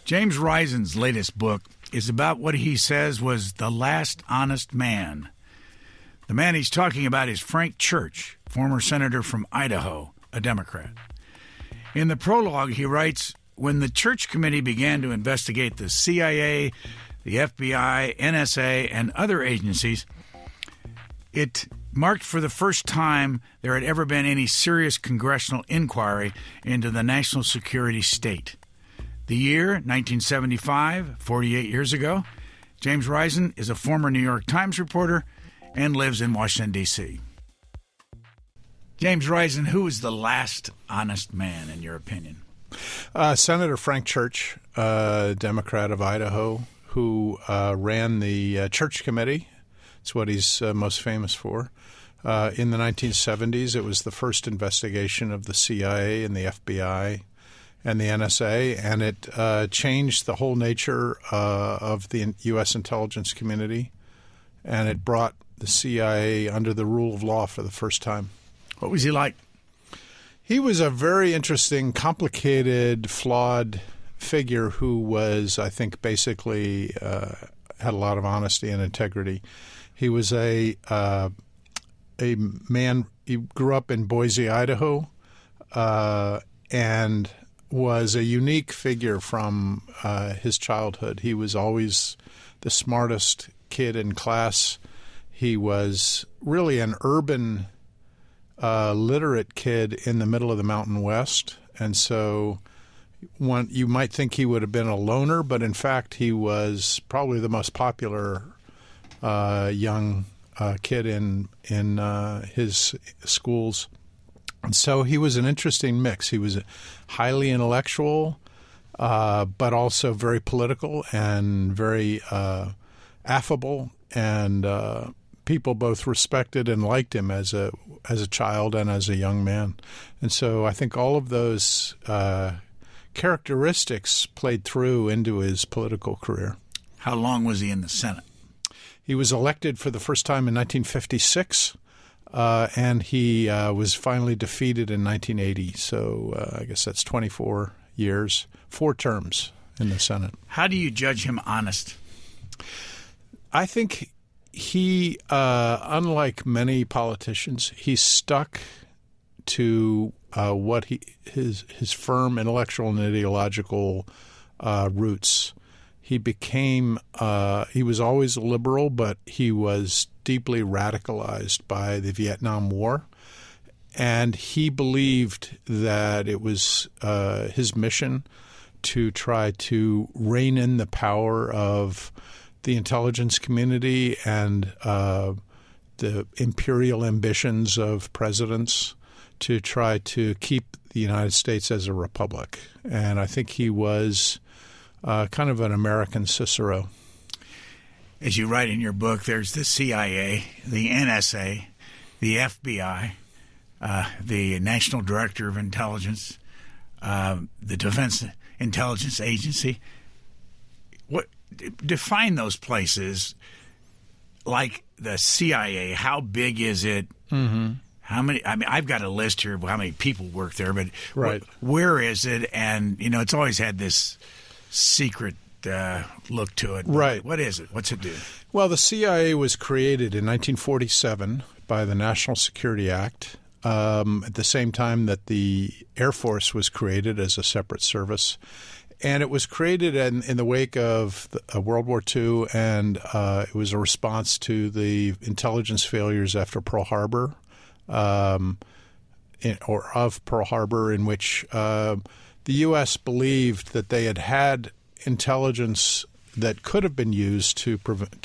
James Risen's latest book is about what he says was the last honest man. The man he's talking about is Frank Church, former senator from Idaho, a Democrat. In the prologue, he writes, when the Church Committee began to investigate the CIA, the FBI, NSA, and other agencies, it marked for the first time there had ever been any serious congressional inquiry into the national security state. The year, 1975, 48 years ago. James Risen is a former New York Times reporter and lives in Washington, D.C. James Risen, who was the last honest man, in your opinion? Senator Frank Church, Democrat of Idaho, who ran the Church Committee. It's what he's most famous for. In the 1970s, it was the first investigation of the CIA and the FBI and the NSA, and it changed the whole nature of the U.S. intelligence community, and it brought the CIA under the rule of law for the first time. What was he like? He was a very interesting, complicated, flawed figure who was, I think, basically had a lot of honesty and integrity. He was a man. He grew up in Boise, Idaho, and was a unique figure from his childhood. He was always the smartest kid in class. He was really an urban, literate kid in the middle of the Mountain West. And so you might think he would have been a loner, but in fact he was probably the most popular young kid in his schools. And so he was an interesting mix. He was highly intellectual, but also very political and very affable, and people both respected and liked him as a child and as a young man. And so I think all of those characteristics played through into his political career. How long was he in the Senate? He was elected for the first time in 1956. And he was finally defeated in 1980. So I guess that's 24 years, 4 terms in the Senate. How do you judge him honest? I think he, unlike many politicians, he stuck to what his firm intellectual and ideological roots. He became he was always a liberal, but he was deeply radicalized by the Vietnam War. And he believed that it was his mission to try to rein in the power of the intelligence community and the imperial ambitions of presidents to try to keep the United States as a republic. And I think he was kind of an American Cicero. As you write in your book, there's the CIA, the NSA, the FBI, the National Director of Intelligence, the Defense Intelligence Agency. What define those places? Like the CIA, how big is it? Mm-hmm. How many? I mean, I've got a list here of how many people work there, but right. Where is it? And it's always had this secret look to it. Right. What is it? What's it do? Well, the CIA was created in 1947 by the National Security Act, at the same time that the Air Force was created as a separate service. And it was created in the wake of World War II, and it was a response to the intelligence failures after Pearl Harbor, of Pearl Harbor, in which the U.S. believed that they had intelligence that could have been used to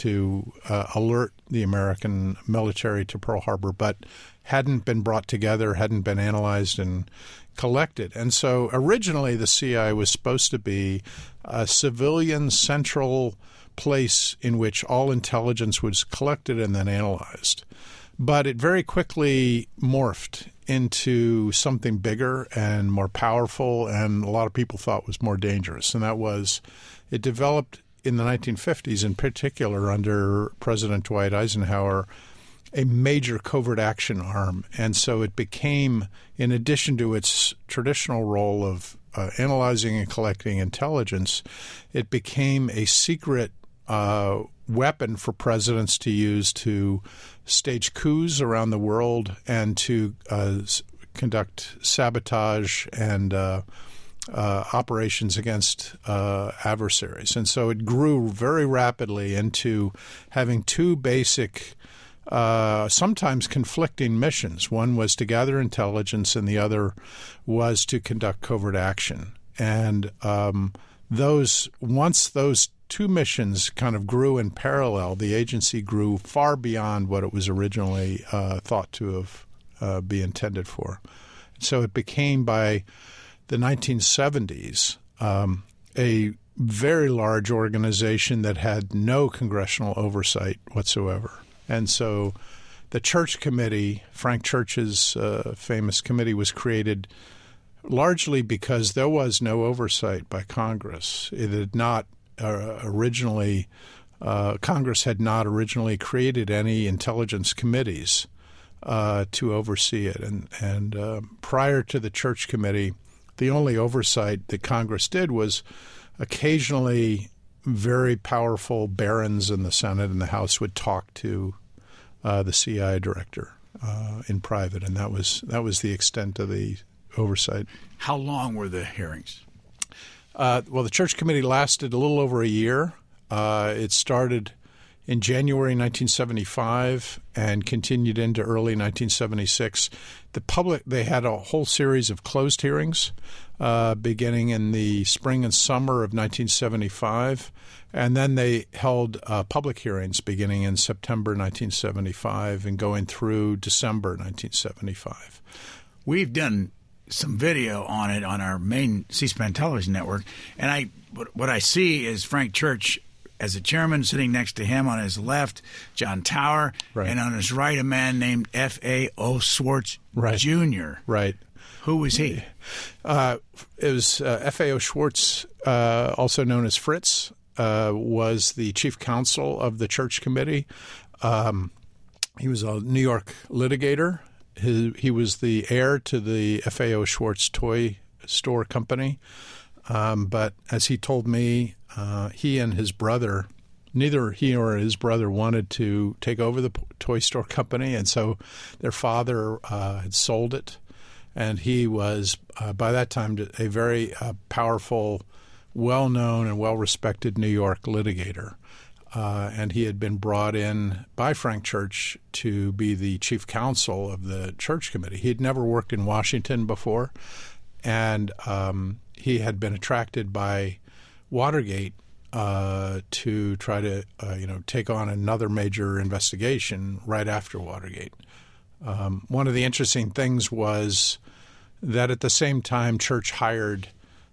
alert the American military to Pearl Harbor, but hadn't been brought together, hadn't been analyzed and collected. And so originally the CIA was supposed to be a civilian central place in which all intelligence was collected and then analyzed. But it very quickly morphed into something bigger and more powerful, and a lot of people thought was more dangerous. And that was, it developed in the 1950s, in particular under President Dwight Eisenhower, a major covert action arm. And so it became, in addition to its traditional role of analyzing and collecting intelligence, it became a secret weapon for presidents to use to stage coups around the world and to conduct sabotage and operations against adversaries. And so it grew very rapidly into having two basic, sometimes conflicting missions. One was to gather intelligence, and the other was to conduct covert action. And once those two missions kind of grew in parallel, the agency grew far beyond what it was originally thought to have be intended for. So it became, by the 1970s, a very large organization that had no congressional oversight whatsoever. And so the Church Committee, Frank Church's famous committee, was created largely because there was no oversight by Congress. It had not Congress had not originally created any intelligence committees to oversee it. And prior to the Church Committee, the only oversight that Congress did was occasionally very powerful barons in the Senate and the House would talk to the CIA director in private, and that was the extent of the oversight. How long were the hearings? Well, the Church Committee lasted a little over a year. It started in January 1975 and continued into early 1976. They had a whole series of closed hearings beginning in the spring and summer of 1975, and then they held public hearings beginning in September 1975 and going through December 1975. We've done some video on it on our main C-SPAN television network, and what I see is Frank Church as a chairman, sitting next to him on his left, John Tower, right, and on his right, a man named F.A.O. Schwartz Jr. Right. Who was he? It was F.A.O. Schwartz, also known as Fritz, was the chief counsel of the Church Committee. He was a New York litigator. He was the heir to the F.A.O. Schwartz toy store company. But as he told me, he and his brother, neither he or his brother wanted to take over the toy store company, and so their father had sold it. And he was, by that time, a very powerful, well-known and well-respected New York litigator. And he had been brought in by Frank Church to be the chief counsel of the Church Committee. He had never worked in Washington before, and he had been attracted by Watergate to try to take on another major investigation right after Watergate. One of the interesting things was that at the same time Church hired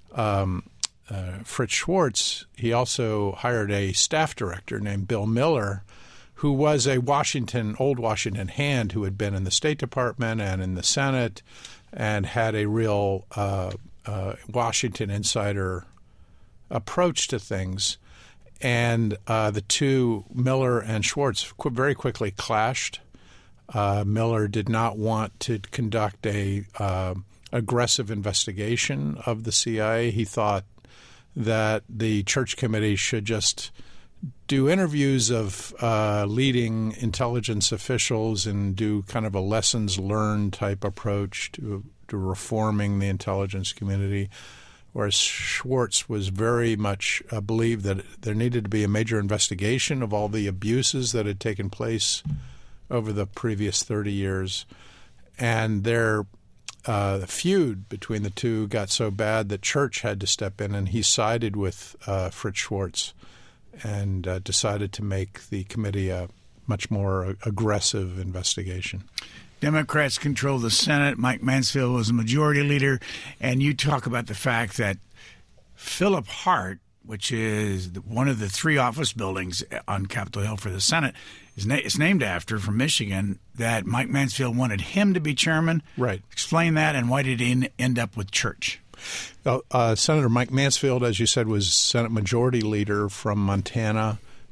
Fritz Schwartz, he also hired a staff director named Bill Miller, who was a old Washington hand who had been in the State Department and in the Senate and had a real Washington insider approach to things. And the two, Miller and Schwartz, very quickly clashed. Miller did not want to conduct a aggressive investigation of the CIA. He thought that the Church Committee should just do interviews of leading intelligence officials and do kind of a lessons learned type approach to reforming the intelligence community, whereas Schwartz was very much believed that there needed to be a major investigation of all the abuses that had taken place over the previous 30 years. And their feud between the two got so bad that Church had to step in, and he sided with Fritz Schwartz and decided to make the committee a much more aggressive investigation. Democrats control the Senate. Mike Mansfield was a majority leader. And you talk about the fact that Philip Hart, which is one of the three office buildings on Capitol Hill for the Senate, is named after, from Michigan, that Mike Mansfield wanted him to be chairman. Right. Explain that, and why did he end up with Church? Senator Mike Mansfield, as you said, was Senate Majority Leader from Montana.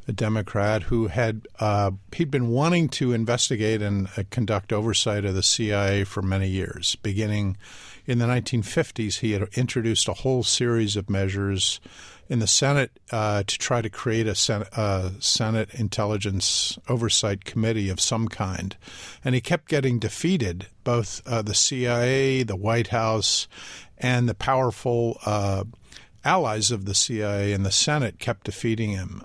a Democrat who he'd been wanting to investigate and conduct oversight of the CIA for many years. Beginning in the 1950s, he had introduced a whole series of measures in the Senate to try to create a Senate Intelligence Oversight Committee of some kind. And he kept getting defeated. Both the CIA, the White House, and the powerful allies of the CIA in the Senate kept defeating him.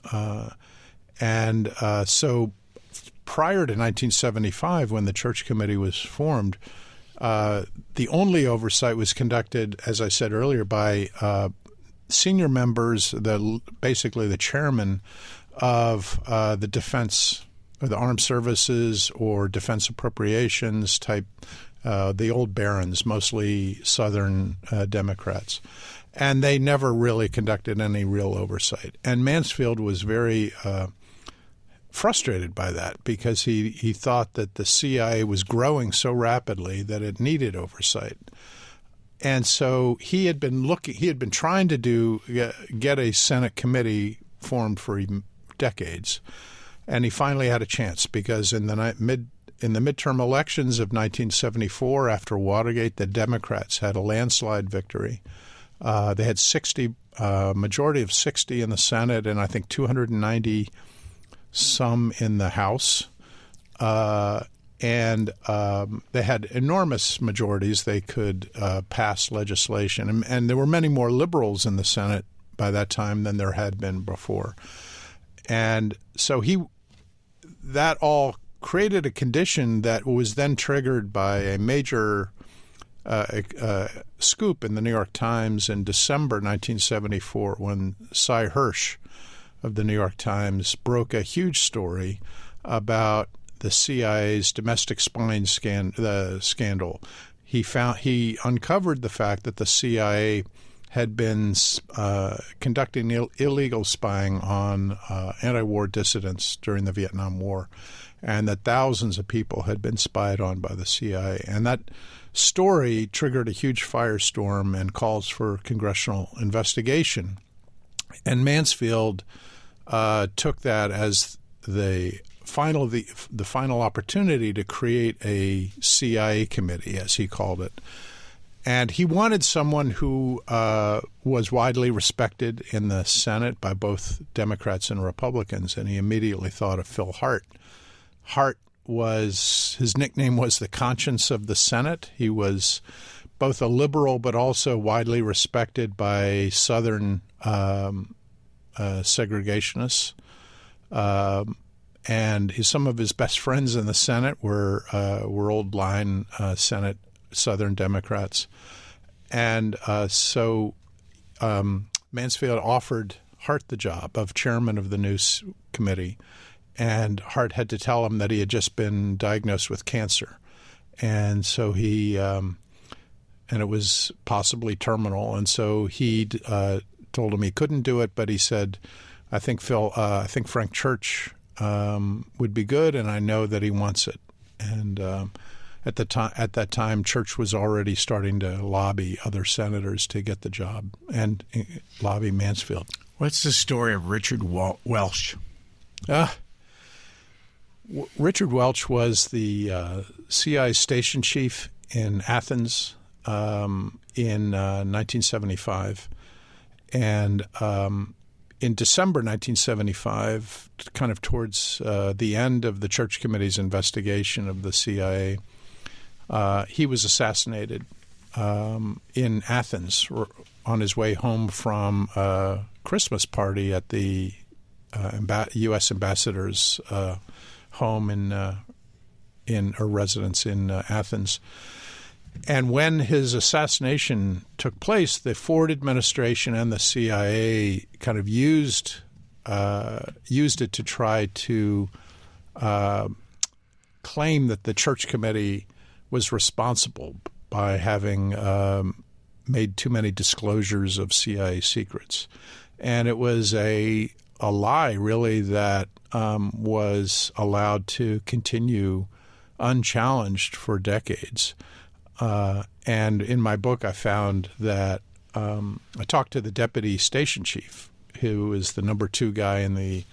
So prior to 1975, when the Church Committee was formed, the only oversight was conducted, as I said earlier, by senior members, basically the chairman of the defense or the armed services or defense appropriations type, the old barons, mostly Southern Democrats. And they never really conducted any real oversight. And Mansfield was very frustrated by that because he thought that the CIA was growing so rapidly that it needed oversight. And so he had been trying to get a Senate committee formed for decades, and he finally had a chance because in the midterm elections of 1974, after Watergate, the Democrats had a landslide victory. They had majority of 60 in the Senate, and I think 290 some in the House. And they had enormous majorities. They could pass legislation. And there were many more liberals in the Senate by that time than there had been before. And so that all created a condition that was then triggered by a major scoop in the New York Times in December 1974 when Cy Hirsch of the New York Times broke a huge story about the CIA's domestic spying scandal. He uncovered the fact that the CIA had been conducting illegal spying on anti-war dissidents during the Vietnam War, and that thousands of people had been spied on by the CIA. And that story triggered a huge firestorm and calls for congressional investigation. And Mansfield took that as the final opportunity to create a CIA committee, as he called it. And he wanted someone who was widely respected in the Senate by both Democrats and Republicans, and he immediately thought of Phil Hart. His nickname was the conscience of the Senate. He was both a liberal but also widely respected by Southern segregationists. And some of his best friends in the Senate were old line Senate Southern Democrats. And so Mansfield offered Hart the job of chairman of the News Committee. And Hart had to tell him that he had just been diagnosed with cancer. And so and it was possibly terminal. And so he told him he couldn't do it, but he said, I think Frank Church would be good, and I know that he wants it. And at that time, Church was already starting to lobby other senators to get the job and lobby Mansfield. What's the story of Richard Welch? Richard Welch was the CIA station chief in Athens in 1975, and in December 1975, kind of towards the end of the Church Committee's investigation of the CIA, he was assassinated in Athens on his way home from a Christmas party at the U.S. ambassador's home in a residence in Athens. And when his assassination took place, the Ford administration and the CIA kind of used it to try to claim that the Church Committee was responsible by having made too many disclosures of CIA secrets. And it was a lie, really, that was allowed to continue unchallenged for decades. And in my book, I found that I talked to the deputy station chief, who is the number 2 guy in the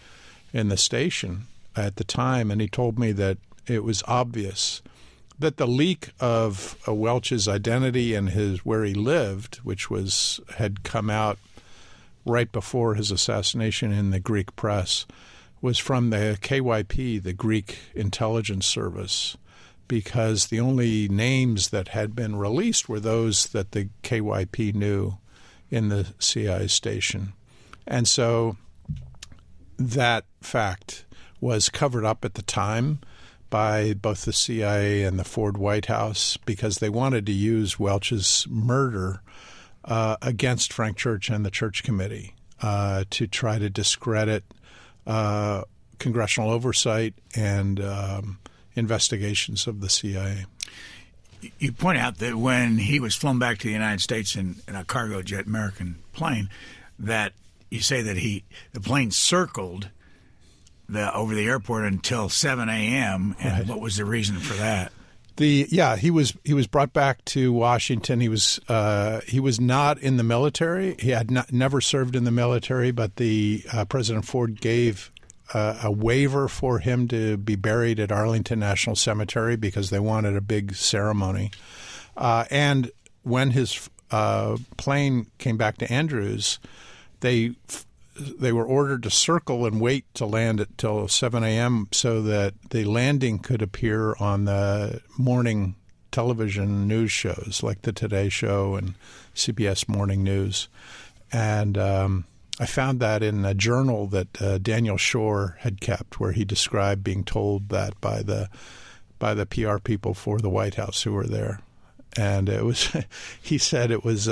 in the station at the time, and he told me that it was obvious that the leak of Welch's identity and where he lived, which had come out right before his assassination in the Greek press, was from the KYP, the Greek intelligence service, because the only names that had been released were those that the KYP knew in the CIA station. And so that fact was covered up at the time by both the CIA and the Ford White House because they wanted to use Welch's murder against Frank Church and the Church Committee to try to discredit congressional oversight and investigations of the CIA. You point out that when he was flown back to the United States in a cargo jet American plane, that you say that the plane circled over the airport until 7 a.m. And right. What was the reason for that? He was brought back to Washington. He was not in the military. He had never served in the military, but the President Ford gave a waiver for him to be buried at Arlington National Cemetery because they wanted a big ceremony. And when his plane came back to Andrews, they were ordered to circle and wait to land till 7 a.m. so that the landing could appear on the morning television news shows like the Today Show and CBS Morning News. And I found that in a journal that Daniel Schorr had kept, where he described being told that by the PR people for the White House who were there. And it was, he said it was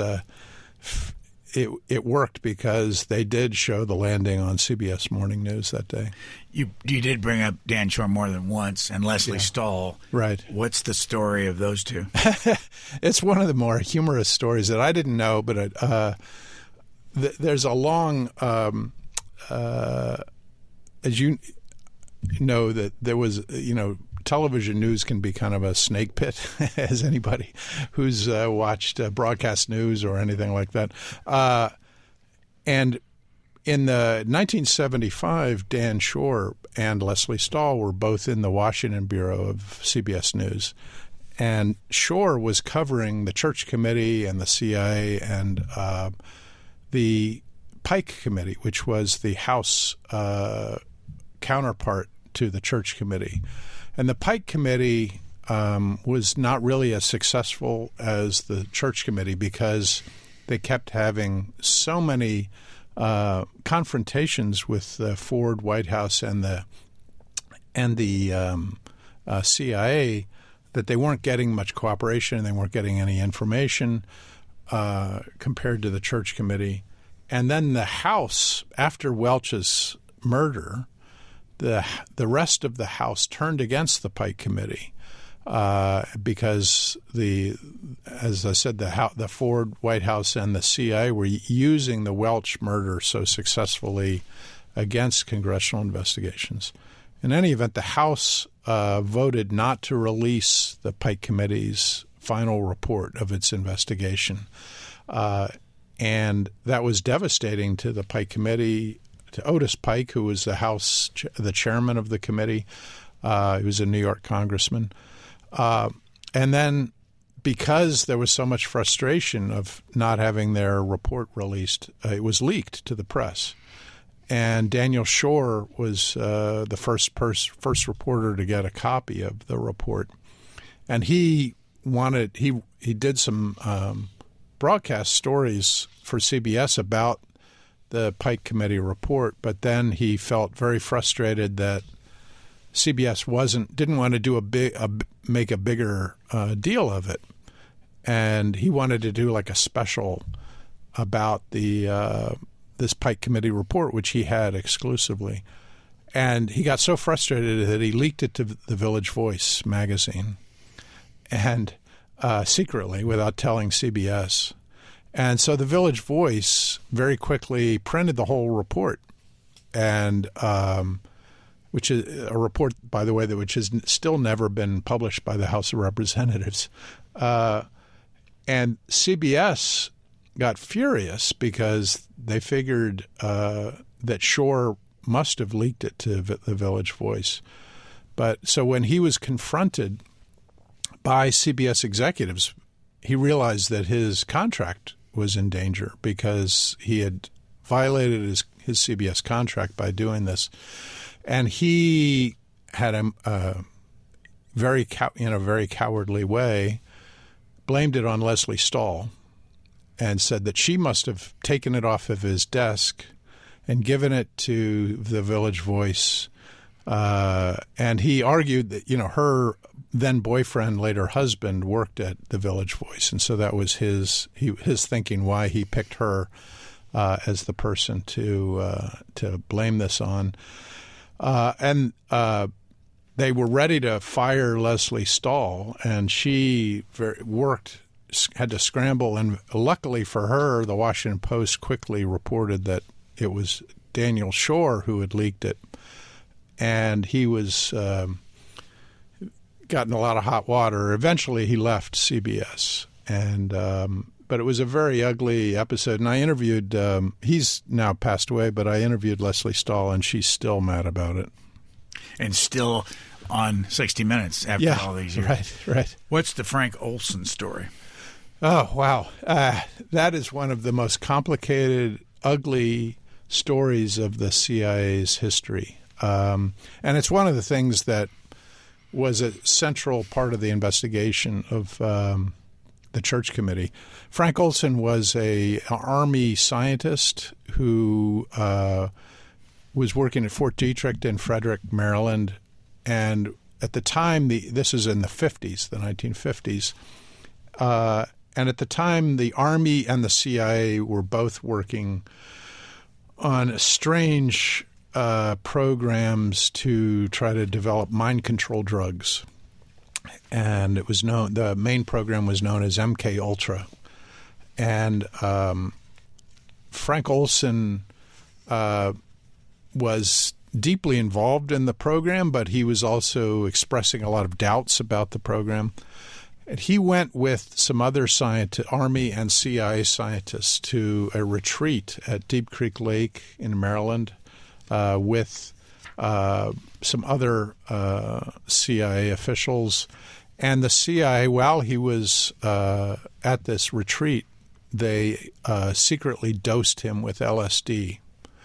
it worked because they did show the landing on CBS Morning News that day. You did bring up Dan Schorr more than once and Leslie Stahl. Right. What's the story of those two? It's one of the more humorous stories that I didn't know, but there's a long, as you know, that there was, television news can be kind of a snake pit, as anybody who's watched broadcast news or anything like that. And in the 1975, Dan Schorr and Leslie Stahl were both in the Washington bureau of CBS News. And Schorr was covering the Church Committee and the CIA and the Pike Committee, which was the House counterpart to the Church Committee. And the Pike Committee was not really as successful as the Church Committee because they kept having so many confrontations with the Ford White House and the CIA that they weren't getting much cooperation and they weren't getting any information compared to the Church Committee. And then the House, after Welch's murder, the rest of the House turned against the Pike Committee because as I said, the Ford White House and the CIA were using the Welch murder so successfully against congressional investigations. In any event, the House voted not to release the Pike Committee's final report of its investigation, and that was devastating to the Pike Committee. To Otis Pike, who was the chairman of the committee. He was a New York congressman. And then because there was so much frustration of not having their report released, it was leaked to the press. And Daniel Schorr was the first reporter to get a copy of the report. And he did some broadcast stories for CBS about the Pike Committee report, but then he felt very frustrated that CBS didn't want to do make a bigger deal of it, and he wanted to do like a special about this Pike Committee report, which he had exclusively, and he got so frustrated that he leaked it to the Village Voice magazine, and secretly without telling CBS. And so the Village Voice very quickly printed the whole report, and which is a report, by the way, which has still never been published by the House of Representatives. And CBS got furious because they figured that Schorr must have leaked it to the Village Voice. But so when he was confronted by CBS executives, he realized that his contract was in danger because he had violated his CBS contract by doing this. And he had in a very cowardly way, blamed it on Lesley Stahl and said that she must have taken it off of his desk and given it to the Village Voice. And he argued that, her then boyfriend, later husband, worked at the Village Voice. And so that was his thinking why he picked her as the person to blame this on. And they were ready to fire Lesley Stahl, and she had to scramble. And luckily for her, the Washington Post quickly reported that it was Daniel Schorr who had leaked it. And he was gotten a lot of hot water. Eventually, he left CBS, but it was a very ugly episode. And I interviewed. He's now passed away, but I interviewed Lesley Stahl, and she's still mad about it. And still on 60 Minutes after all these years. Right. What's the Frank Olson story? Oh, wow. That is one of the most complicated, ugly stories of the CIA's history. And it's one of the things that was a central part of the investigation of the Church Committee. Frank Olson was an Army scientist who was working at Fort Detrick in Frederick, Maryland. And at the time, this is in the 50s, the 1950s, and at the time, the Army and the CIA were both working on strange programs to try to develop mind control drugs. And it was the main program was known as MK Ultra. And Frank Olson was deeply involved in the program, but he was also expressing a lot of doubts about the program. And he went with some other Army and CIA scientists to a retreat at Deep Creek Lake in Maryland with some other CIA officials. And the CIA, while he was at this retreat, they secretly dosed him with LSD,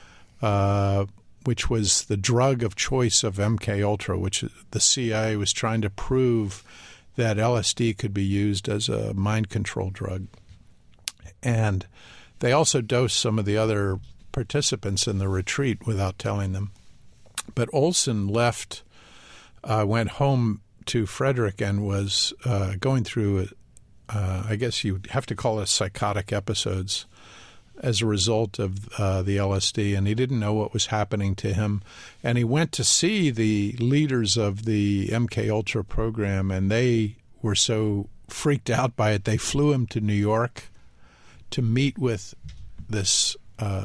which was the drug of choice of MK Ultra, which the CIA was trying to prove that LSD could be used as a mind control drug. And they also dosed some of the other participants in the retreat without telling them. But Olson went home to Frederick and was going through, I guess you'd have to call it psychotic episodes as a result of the LSD, and he didn't know what was happening to him. And he went to see the leaders of the MK Ultra program, and they were so freaked out by it, they flew him to New York to meet with this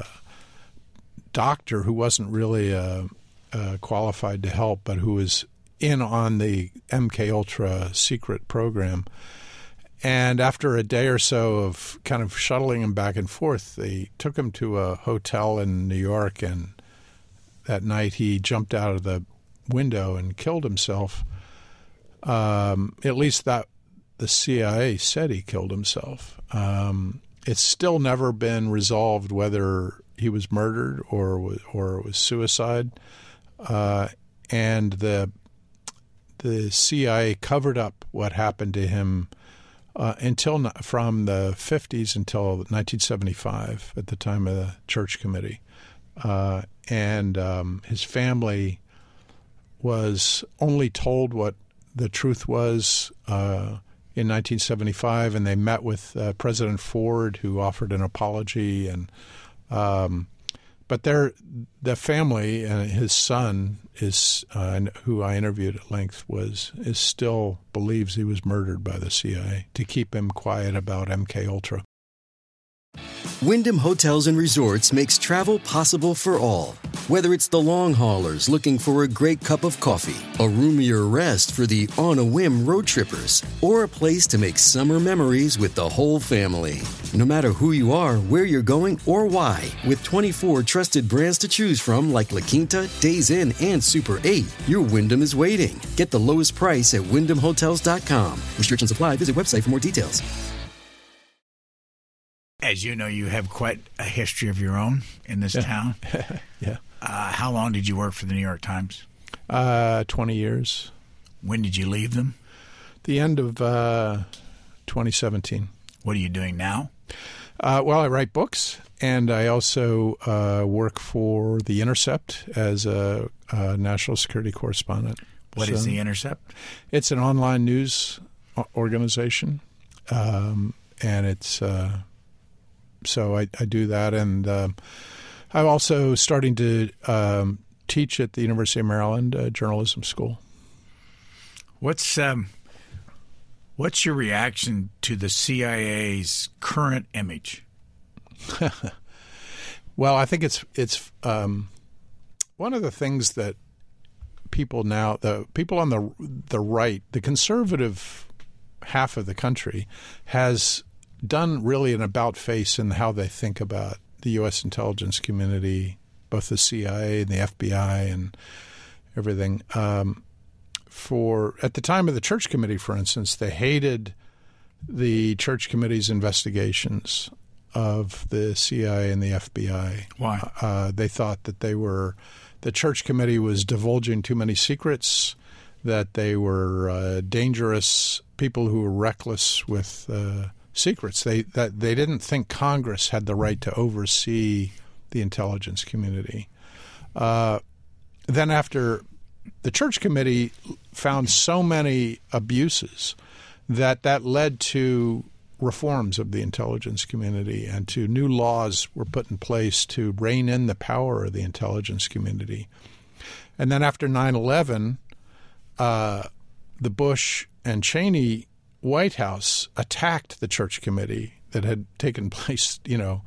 doctor who wasn't really qualified to help, but who was in on the MK Ultra secret program. And after a day or so of kind of shuttling him back and forth, they took him to a hotel in New York, and that night he jumped out of the window and killed himself. At least that the CIA said he killed himself. It's still never been resolved whether he was murdered or it was suicide. And the CIA covered up what happened to him until from the 50s until 1975 at the time of the Church Committee. And his family was only told what the truth was in 1975, and they met with President Ford, who offered an apology. And but the family and his son who I interviewed at length still believes he was murdered by the CIA to keep him quiet about MK Ultra. Wyndham Hotels & Resorts makes travel possible for all. Whether it's the long haulers looking for a great cup of coffee, a roomier rest for the on-a-whim road trippers, or a place to make summer memories with the whole family. No matter who you are, where you're going, or why, with 24 trusted brands to choose from like La Quinta, Days Inn, and Super 8, your Wyndham is waiting. Get the lowest price at WyndhamHotels.com. Restrictions apply. Visit website for more details. As you know, you have quite a history of your own in this town. Yeah. How long did you work for the New York Times? 20 years. When did you leave them? The end of 2017. What are you doing now? Well, I write books, and I also work for The Intercept as a national security correspondent. What is The Intercept? It's an online news organization, and it's so I do that, and I'm also starting to teach at the University of Maryland journalism school. What's your reaction to the CIA's current image? Well, I think it's one of the things that people now, the people on the right, the conservative half of the country, has done really an about-face in how they think about the U.S. intelligence community, both the CIA and the FBI and everything. At the time of the Church Committee, for instance, they hated the Church Committee's investigations of the CIA and the FBI. Why? They thought that the Church Committee was divulging too many secrets, that they were dangerous people who were reckless with secrets. They didn't think Congress had the right to oversee the intelligence community. Then after the Church Committee found so many abuses that led to reforms of the intelligence community, and to new laws were put in place to rein in the power of the intelligence community. And then after 9/11, the Bush and Cheney White House attacked the Church Committee that had taken place,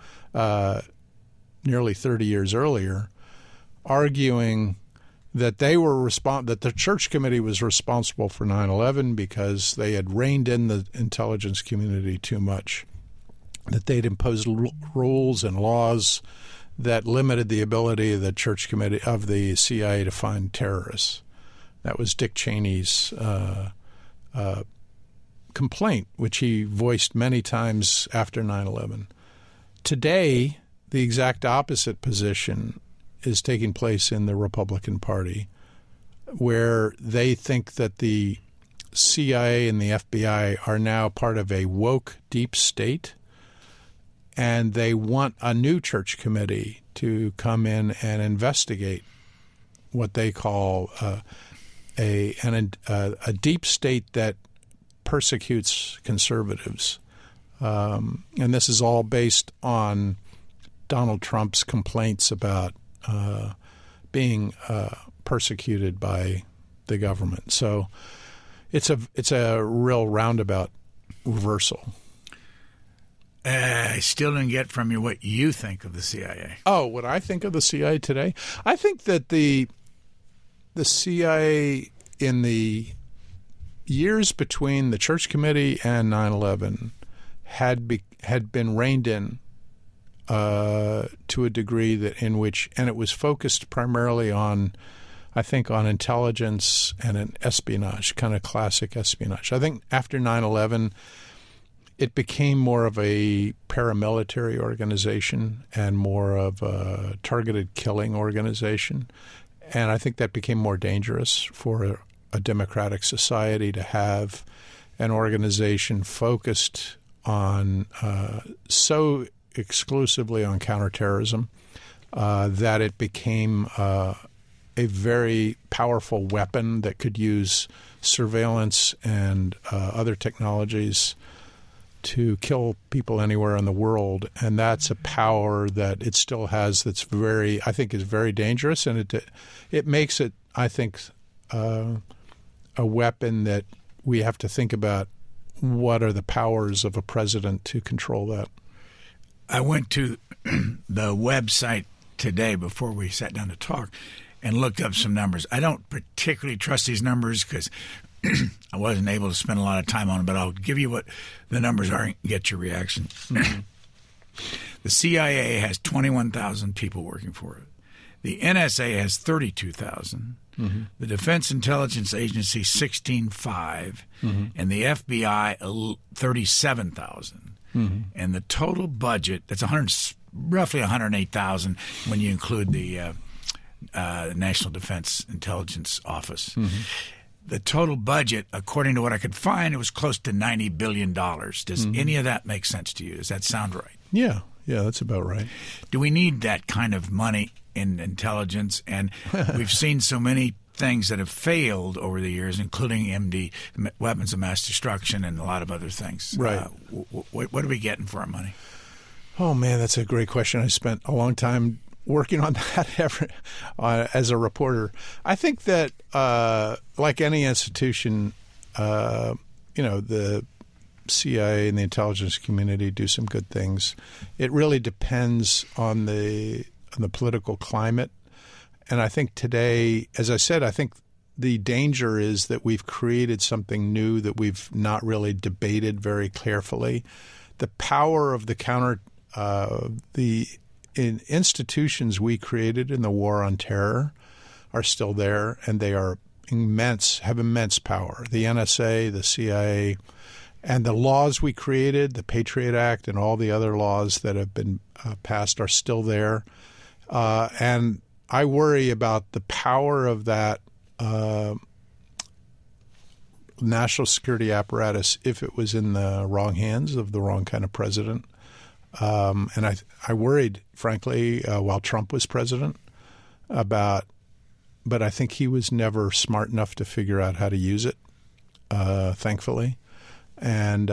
nearly 30 years earlier, arguing that that the Church Committee was responsible for 9/11 because they had reined in the intelligence community too much, that they'd imposed rules and laws that limited the ability of the Church Committee of the CIA to find terrorists. That was Dick Cheney's complaint, which he voiced many times after 9/11. Today, the exact opposite position is taking place in the Republican Party, where they think that the CIA and the FBI are now part of a woke deep state, and they want a new Church Committee to come in and investigate what they call a deep state that persecutes conservatives. And this is all based on Donald Trump's complaints about being persecuted by the government. So it's a real roundabout reversal. I still didn't get from you what you think of the CIA. Oh, what I think of the CIA today? I think that the CIA in the years between the Church Committee and 9/11 had been reined in to a degree and it was focused primarily on, I think, on intelligence and an espionage, kind of classic espionage. I think after 9/11, it became more of a paramilitary organization and more of a targeted killing organization. And I think that became more dangerous for a democratic society to have an organization focused on so exclusively on counterterrorism that it became a very powerful weapon that could use surveillance and other technologies to kill people anywhere in the world. And that's a power that it still has that's I think is very dangerous, and it makes it, I think, a weapon that we have to think about what are the powers of a president to control that. I went to the website today before we sat down to talk and looked up some numbers. I don't particularly trust these numbers because I wasn't able to spend a lot of time on them, but I'll give you what the numbers are and get your reaction. Mm-hmm. The CIA has 21,000 people working for it. The NSA has 32,000. Mm-hmm. The Defense Intelligence Agency, 16,500. Mm-hmm. And the FBI, 37,000. Mm-hmm. And the total budget, that's roughly 108,000 when you include the National Defense Intelligence Office. Mm-hmm. The total budget, according to what I could find, it was close to $90 billion. Does any of that make sense to you? Does that sound right? Yeah, that's about right. Do we need that kind of money in intelligence? And we've seen so many things that have failed over the years, including MD, weapons of mass destruction, and a lot of other things. Right. What are we getting for our money? Oh, man, that's a great question. I spent a long time working on that as a reporter. I think that, like any institution, the CIA and the intelligence community do some good things. It really depends on the political climate. And I think today, as I said, I think the danger is that we've created something new that we've not really debated very carefully. The power of the institutions we created in the war on terror are still there, and they are have immense power. The NSA, the CIA, and the laws we created, the Patriot Act and all the other laws that have been passed are still there. And I worry about the power of that national security apparatus if it was in the wrong hands of the wrong kind of president. And I worried, frankly, while Trump was president but I think he was never smart enough to figure out how to use it, thankfully. And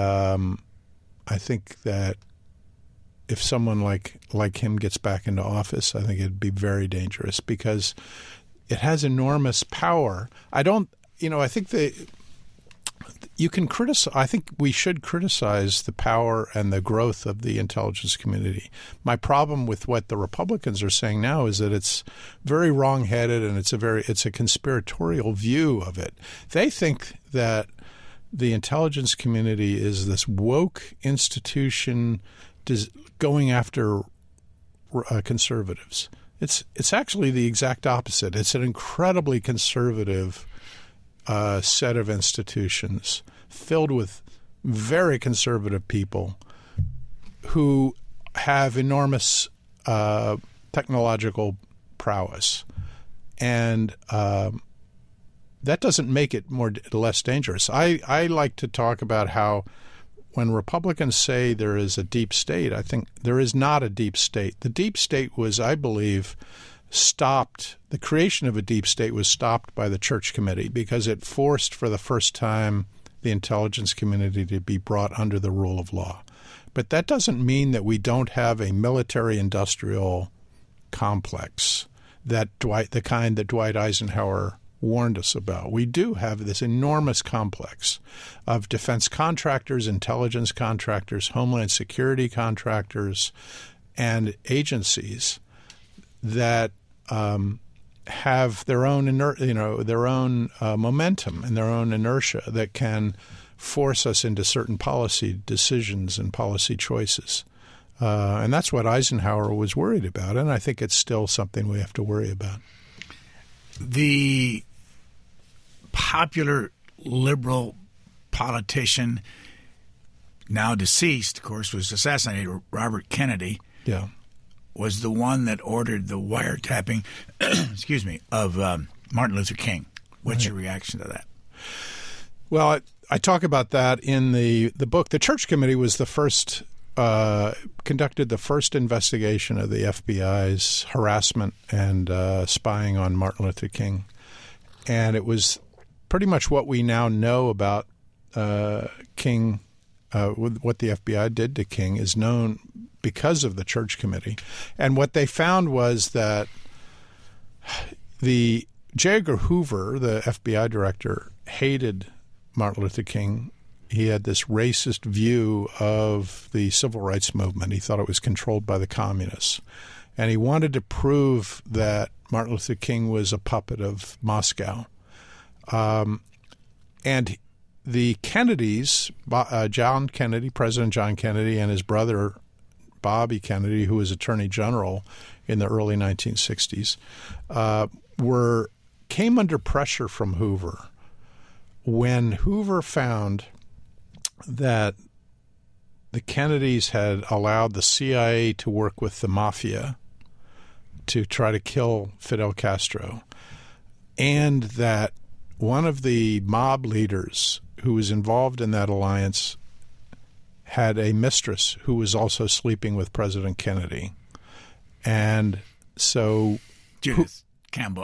I think that if someone like him gets back into office, I think it'd be very dangerous because it has enormous power. I think you can criticize. I think we should criticize the power and the growth of the intelligence community. My problem with what the Republicans are saying now is that it's very wrong-headed and it's a conspiratorial view of it. They think that the intelligence community is this woke institution going after conservatives. It's actually the exact opposite. It's an incredibly conservative set of institutions filled with very conservative people who have enormous technological prowess. And that doesn't make it less dangerous. I like to talk about how when Republicans say there is a deep state, I think there is not a deep state. The deep state was, I believe, the creation of a deep state was stopped by the Church Committee because it forced for the first time the intelligence community to be brought under the rule of law. But that doesn't mean that we don't have a military-industrial complex the kind that Dwight Eisenhower warned us about. We do have this enormous complex of defense contractors, intelligence contractors, homeland security contractors, and agencies that have their own momentum and their own inertia that can force us into certain policy decisions and policy choices. And that's what Eisenhower was worried about, and I think it's still something we have to worry about. The popular liberal politician, now deceased, of course, was assassinated, Robert Kennedy. Yeah. Was the one that ordered the wiretapping, of Martin Luther King. What's your reaction to that? Well, I talk about that in the book. The Church Committee was the first, conducted the first investigation of the FBI's harassment and spying on Martin Luther King. And it was pretty much what we now know about King, what the FBI did to King is known because of the Church Committee. And what they found was that J. Edgar Hoover, the FBI director, hated Martin Luther King he had this racist view of the civil rights movement. He thought it was controlled by the communists. And he wanted to prove that Martin Luther King was a puppet of Moscow. And the Kennedys, John Kennedy, President John Kennedy, and his brother Bobby Kennedy, who was Attorney General in the early 1960s, came under pressure from Hoover. When Hoover found that the Kennedys had allowed the CIA to work with the mafia to try to kill Fidel Castro, and that one of the mob leaders who was involved in that alliance had a mistress who was also sleeping with President Kennedy. And so Judith Campbell,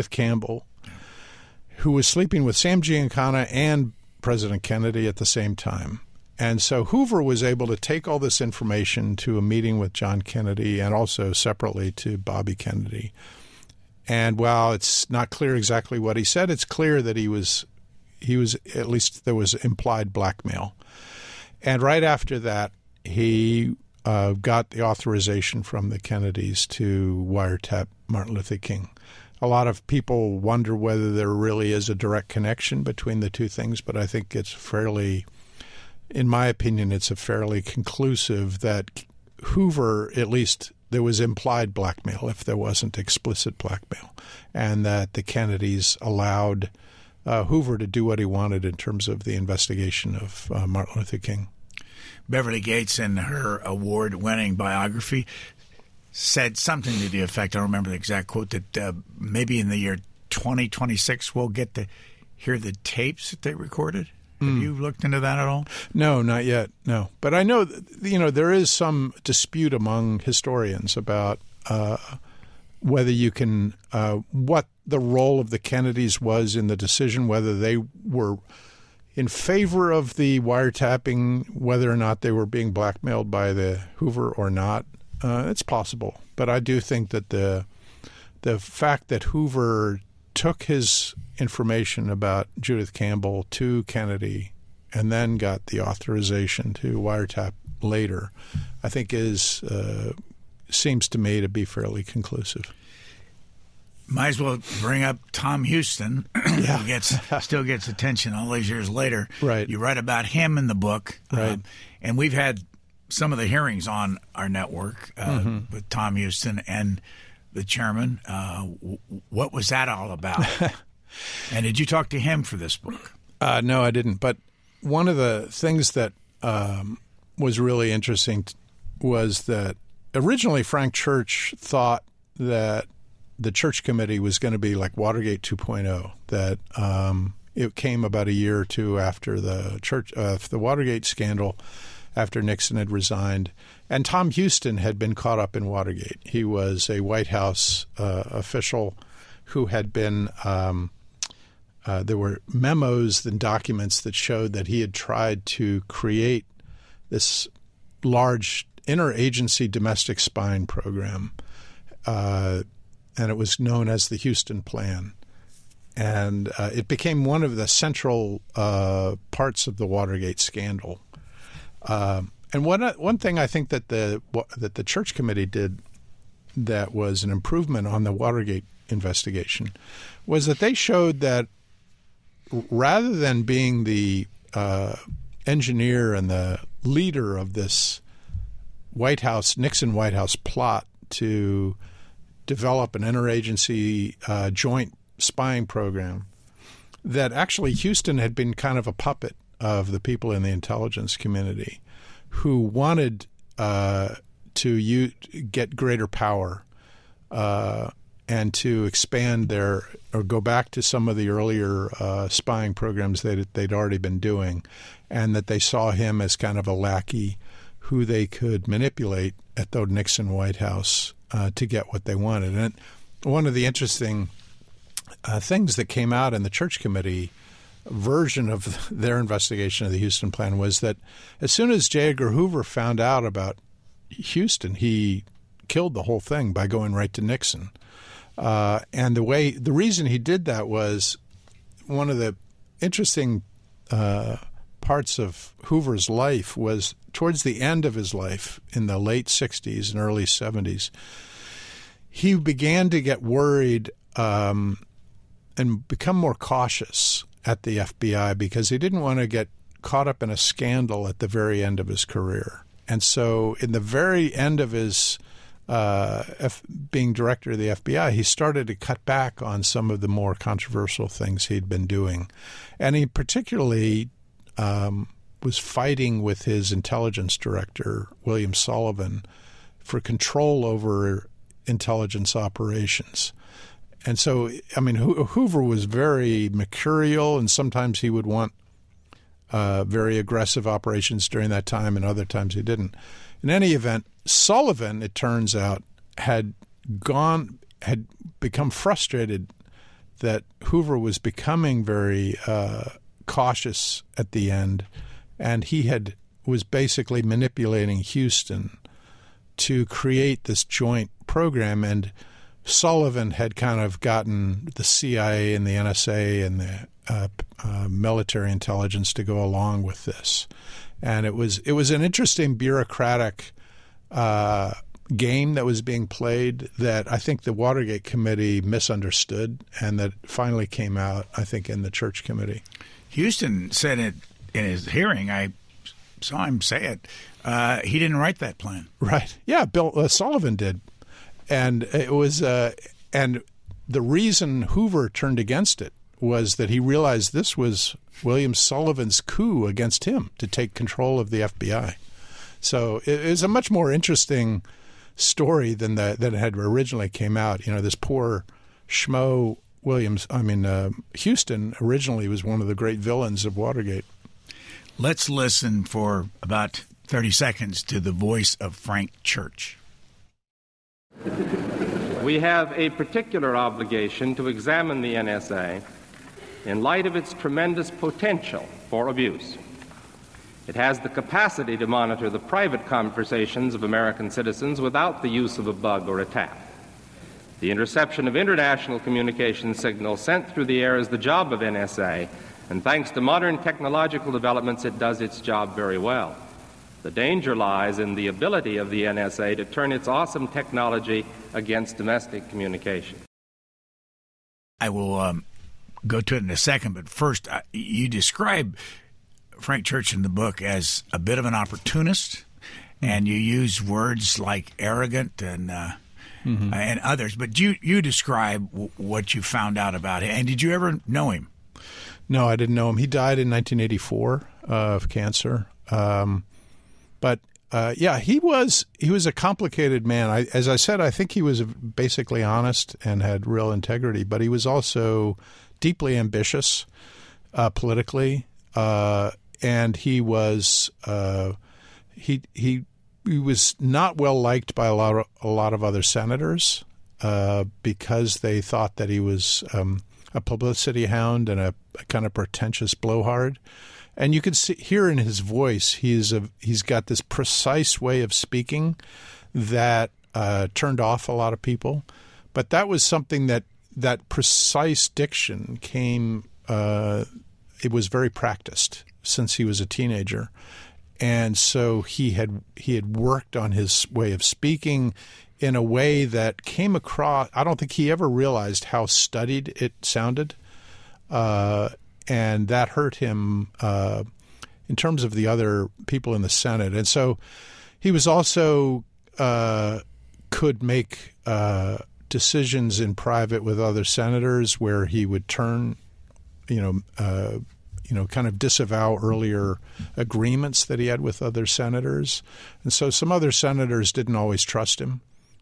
who was sleeping with Sam Giancana and President Kennedy at the same time. And so Hoover was able to take all this information to a meeting with John Kennedy and also separately to Bobby Kennedy. And while it's not clear exactly what he said, it's clear that he was at least there was implied blackmail. And right after that, he got the authorization from the Kennedys to wiretap Martin Luther King. A lot of people wonder whether there really is a direct connection between the two things, but I think it's fairly, in my opinion, it's a fairly conclusive that Hoover, at least there was implied blackmail if there wasn't explicit blackmail, and that the Kennedys allowed Hoover to do what he wanted in terms of the investigation of Martin Luther King. Beverly Gates, in her award-winning biography, said something to the effect, I don't remember the exact quote, that maybe in the year 2026 we'll get to hear the tapes that they recorded. Have you looked into that at all? No, not yet, no. But I know, there is some dispute among historians about whether you can, what the role of the Kennedys was in the decision, whether they were in favor of the wiretapping, whether or not they were being blackmailed by the Hoover or not. It's possible. But I do think that the fact that Hoover took his information about Judith Campbell to Kennedy and then got the authorization to wiretap later, I think seems to me to be fairly conclusive. Might as well bring up Tom Houston, who still gets attention all these years later. Right. You write about him in the book. Right. And we've had some of the hearings on our network with Tom Houston and the chairman. What was that all about? And did you talk to him for this book? No, I didn't. But one of the things that was really interesting was that originally Frank Church thought that the Church Committee was going to be like Watergate 2.0, that it came about a year or two after the Watergate scandal, after Nixon had resigned. And Tom Houston had been caught up in Watergate. He was a White House official who had been there were memos and documents that showed that he had tried to create this large interagency domestic spying program, and it was known as the Houston Plan. And it became one of the central parts of the Watergate scandal. And one thing I think that the Church Committee did that was an improvement on the Watergate investigation was that they showed that rather than being the engineer and the leader of this Nixon White House plot to develop an interagency joint spying program, that actually Houston had been kind of a puppet of the people in the intelligence community who wanted to get greater power and to expand or go back to some of the earlier spying programs that they'd already been doing, and that they saw him as kind of a lackey who they could manipulate at the Nixon White House to get what they wanted. And one of the interesting things that came out in the Church Committee version of their investigation of the Houston Plan was that as soon as J. Edgar Hoover found out about Houston, he killed the whole thing by going right to Nixon. And the part parts of Hoover's life was towards the end of his life in the late 60s and early 70s. He began to get worried and become more cautious at the FBI because he didn't want to get caught up in a scandal at the very end of his career. And so in the very end of his being director of the FBI, he started to cut back on some of the more controversial things he'd been doing. And he particularly was fighting with his intelligence director, William Sullivan, for control over intelligence operations. And so, I mean, Hoover was very mercurial, and sometimes he would want very aggressive operations during that time, and other times he didn't. In any event, Sullivan, it turns out, had become frustrated that Hoover was becoming very cautious at the end, and he was basically manipulating Houston to create this joint program. And Sullivan had kind of gotten the CIA and the NSA and the military intelligence to go along with this. And it was an interesting bureaucratic game that was being played that I think the Watergate Committee misunderstood, and that finally came out, I think, in the Church Committee. Houston said it in his hearing. I saw him say it. He didn't write that plan. Right. Yeah, Bill Sullivan did. And it was and the reason Hoover turned against it was that he realized this was William Sullivan's coup against him to take control of the FBI. So it was a much more interesting story than it had originally came out. You know, this poor schmo Houston originally was one of the great villains of Watergate. Let's listen for about 30 seconds to the voice of Frank Church. We have a particular obligation to examine the NSA in light of its tremendous potential for abuse. It has the capacity to monitor the private conversations of American citizens without the use of a bug or a tap. The interception of international communication signals sent through the air is the job of NSA, and thanks to modern technological developments, it does its job very well. The danger lies in the ability of the NSA to turn its awesome technology against domestic communication. I will go to it in a second, but first, you describe Frank Church in the book as a bit of an opportunist, and you use words like arrogant and others. But you describe what you found out about him. And did you ever know him? No, I didn't know him. He died in 1984 of cancer. But he was a complicated man. As I said, I think he was basically honest and had real integrity, but he was also deeply ambitious politically, and he was he was not well liked by a lot of other senators because they thought that he was a publicity hound and a kind of pretentious blowhard. And you can hear in his voice he's got this precise way of speaking that turned off a lot of people. But that was something that precise diction came. It was very practiced since he was a teenager, and so he had worked on his way of speaking in a way that came across. I don't think he ever realized how studied it sounded. And that hurt him in terms of the other people in the Senate. And so he was also could make decisions in private with other senators where he would turn, kind of disavow earlier agreements that he had with other senators. And so some other senators didn't always trust him.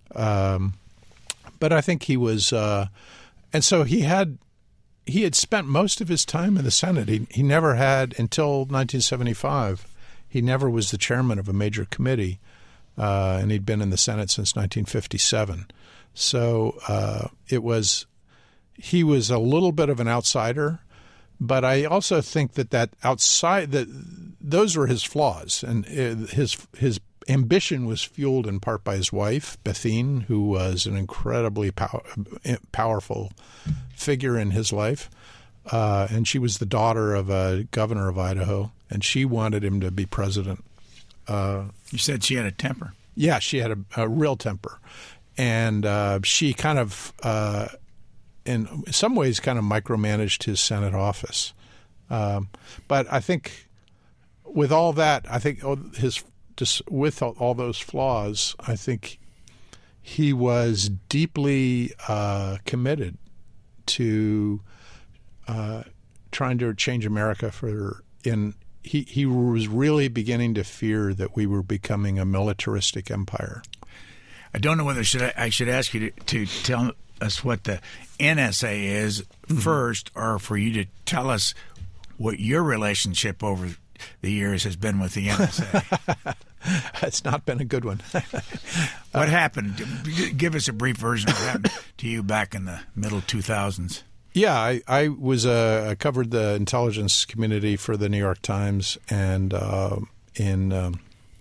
But I think he was and so he had spent most of his time in the Senate. He never had, until 1975, he never was the chairman of a major committee, and he'd been in the Senate since 1957. So he was a little bit of an outsider, but I also think that those were his flaws, and his ambition was fueled in part by his wife, Bethine, who was an incredibly powerful figure in his life. and she was the daughter of a governor of Idaho, and she wanted him to be president. You said she had a temper. Yeah, she had a real temper. And she kind of, in some ways, kind of micromanaged his Senate office. But I think with all that, I think with all those flaws, I think he was deeply committed to trying to change America He was really beginning to fear that we were becoming a militaristic empire. I don't know whether I should ask you to tell us what the NSA is first, or for you to tell us what your relationship over the years has been with the NSA. It's not been a good one. What happened? Give us a brief version of what happened to you back in the middle 2000s. Yeah, I covered the intelligence community for the New York Times, and in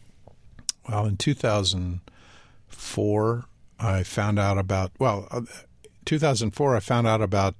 2004 I found out about 2004 I found out about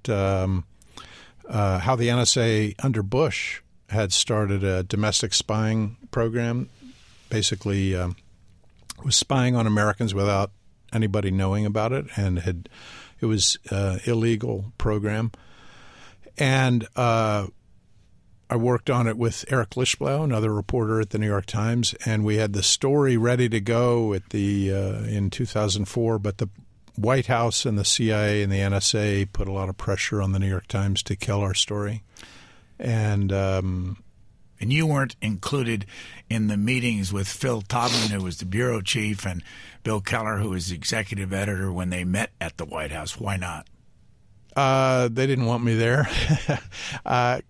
how the NSA under Bush had started a domestic spying program, basically was spying on Americans without anybody knowing about it, and it was an illegal program. And I worked on it with Eric Lischblau, another reporter at the New York Times, and we had the story ready to go in 2004, but the White House and the CIA and the NSA put a lot of pressure on the New York Times to kill our story. And you weren't included in the meetings with Phil Todman, who was the bureau chief, and Bill Keller, who was the executive editor, when they met at the White House. Why not? They didn't want me there. I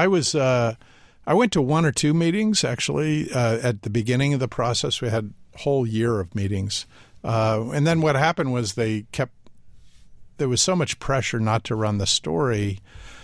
went to one or two meetings, actually. At the beginning of the process, we had a whole year of meetings. And then what happened was there was so much pressure not to run the story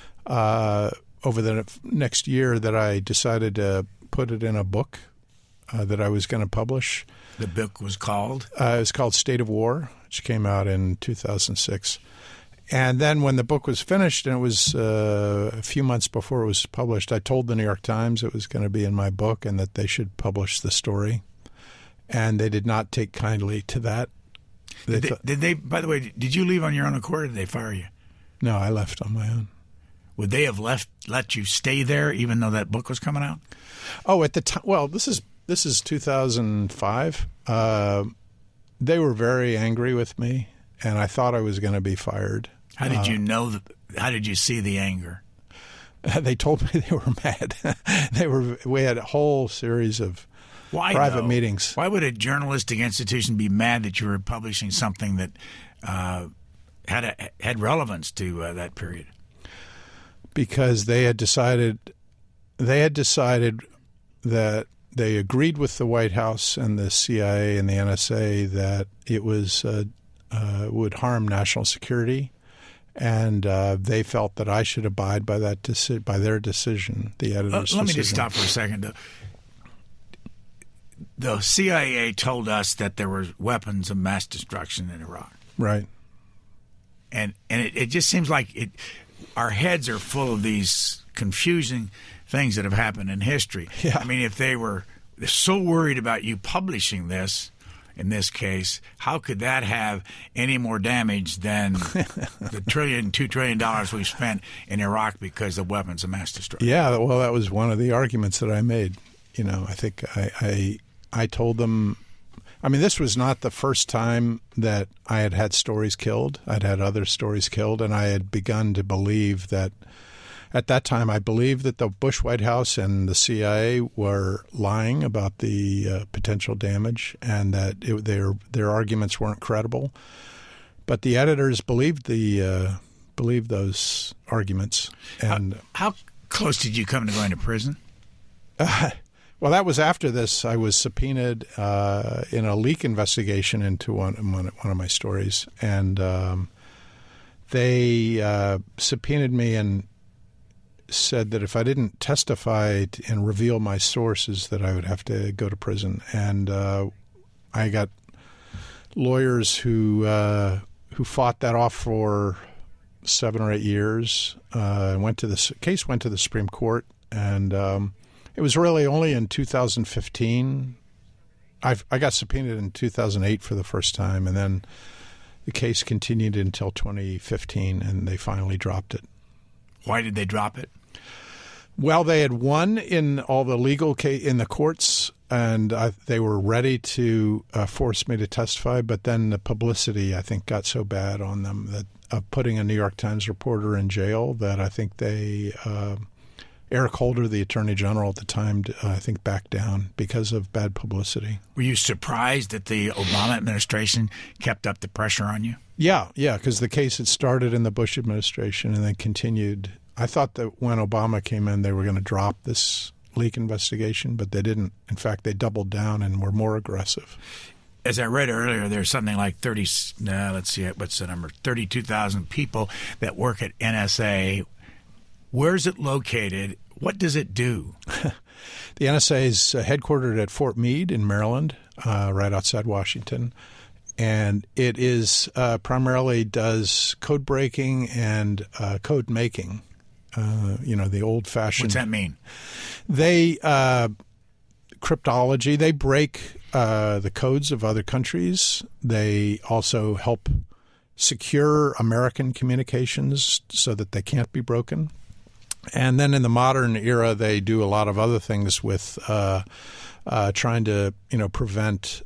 over the next year that I decided to put it in a book that I was going to publish. The book was called? It was called State of War, which came out in 2006. And then when the book was finished, and it was a few months before it was published, I told the New York Times it was going to be in my book and that they should publish the story. And they did not take kindly to that. Did they, by the way, did you leave on your own accord, or did they fire you? No, I left on my own. Would they have let you stay there even though that book was coming out? Oh, at the time, well, this is 2005. They were very angry with me, and I thought I was going to be fired. How did you know? How did you see the anger? They told me they were mad. We had a whole series of private meetings. Why would a journalistic institution be mad that you were publishing something that had relevance to that period? Because they had decided that they agreed with the White House and the CIA and the NSA that it was would harm national security, and they felt that I should abide by that by their decision, the editor's decision. Let me just stop for a second. The CIA told us that there were weapons of mass destruction in Iraq. Right. And it just seems like our heads are full of these confusing things that have happened in history. Yeah. I mean, if they were so worried about you publishing this, in this case, how could that have any more damage than the $2 trillion we've spent in Iraq because of weapons of mass destruction? Yeah, well, that was one of the arguments that I made. You know, I think I told them, I mean, this was not the first time that I had had stories killed. I'd had other stories killed, and I had begun to believe that, at that time, I believed that the Bush White House and the CIA were lying about the potential damage, and that their arguments weren't credible. But the editors believed those arguments. And how close did you come to going to prison? Well, that was after this. I was subpoenaed in a leak investigation into one of my stories, and they subpoenaed me and said that if I didn't testify and reveal my sources, that I would have to go to prison. And I got lawyers who fought that off for 7 or 8 years. Case went to the Supreme Court, and it was really only in 2015. I got subpoenaed in 2008 for the first time, and then the case continued until 2015, and they finally dropped it. Why did they drop it? Well, they had won in all the legal case in the courts, and they were ready to force me to testify. But then the publicity, I think, got so bad on them that of putting a New York Times reporter in jail that I think they Eric Holder, the Attorney General at the time, I think backed down because of bad publicity. Were you surprised that the Obama administration kept up the pressure on you? Yeah, because the case had started in the Bush administration and then continued. I thought that when Obama came in, they were going to drop this leak investigation, but they didn't. In fact, they doubled down and were more aggressive. As I read earlier, there's something like 32,000 people that work at NSA. Where's it located? What does it do? The NSA is headquartered at Fort Meade in Maryland, right outside Washington. And it is primarily does code breaking and code making. The old-fashioned. What's that mean? They cryptology. They break the codes of other countries. They also help secure American communications so that they can't be broken. And then in the modern era, they do a lot of other things with trying to prevent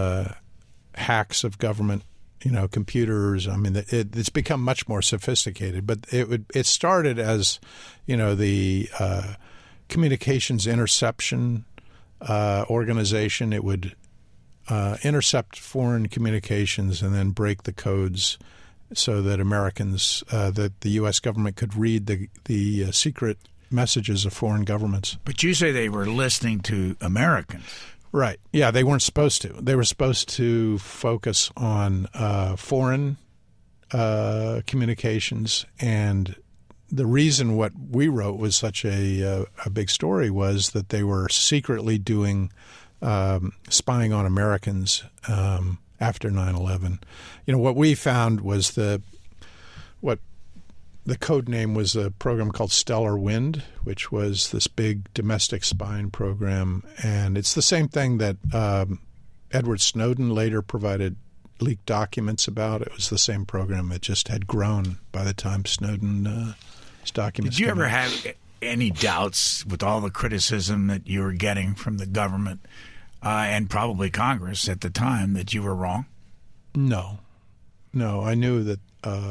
hacks of government computers. I mean, it's become much more sophisticated. But it started as the communications interception organization. It would intercept foreign communications and then break the codes so that Americans, that the U.S. government could read the secret messages of foreign governments. But you say they were listening to Americans. Right. Yeah, they weren't supposed to. They were supposed to focus on foreign communications. And the reason what we wrote was such a big story was that they were secretly doing spying on Americans after 9/11. What we found was what the code name was a program called Stellar Wind, which was this big domestic spying program. And it's the same thing that Edward Snowden later provided leaked documents about. It was the same program that just had grown by the time Snowden's documents Did you ever out. have any doubts with all the criticism that you were getting from the government and probably Congress at the time that you were wrong? No. I knew that